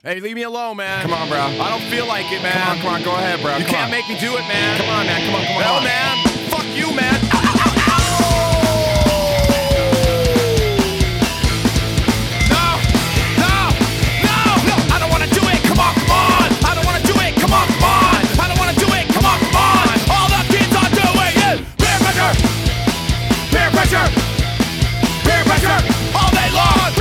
Hey, leave me alone, man. Come on, bro. I don't feel like it, man. Come on, go ahead, bro. You can't make me do it, man. Come on, man. Come on. No, man. Fuck you, man. No, I don't want to do it. Come on. I don't want to do it. Come on. I don't want to do it. Come on. All the kids are doing is peer pressure all day long.